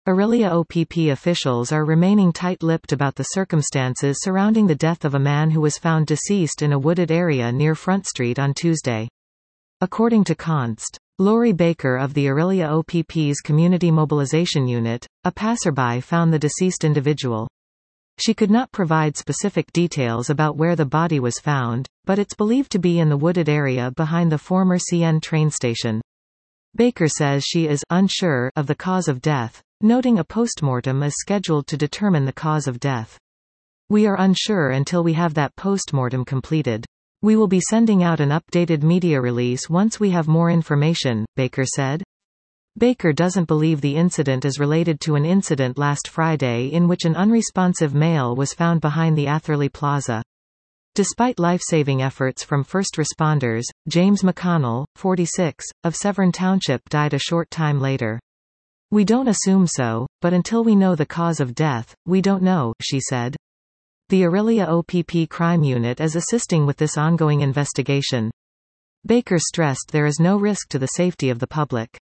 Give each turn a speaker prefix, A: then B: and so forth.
A: Orillia OPP officials are remaining tight-lipped about the circumstances surrounding the death of a man who was found deceased in a wooded area near Front Street on Tuesday. According to Const. Lori Baker of the Orillia OPP's Community Mobilization Unit, a passerby found the deceased individual. She could not provide specific details about where the body was found, but it's believed to be in the wooded area behind the former CN train station. Baker says she is unsure of the cause of death, noting a postmortem is scheduled to determine the cause of death. "We are unsure until we have that postmortem completed. We will be sending out an updated media release once we have more information," Baker said. Baker doesn't believe the incident is related to an incident last Friday in which an unresponsive male was found behind the Atherley Plaza. Despite life-saving efforts from first responders, James McConnell, 46, of Severn Township died a short time later. "We don't assume so, but until we know the cause of death, we don't know," she said. The Orillia OPP Crime Unit is assisting with this ongoing investigation. Baker stressed there is no risk to the safety of the public.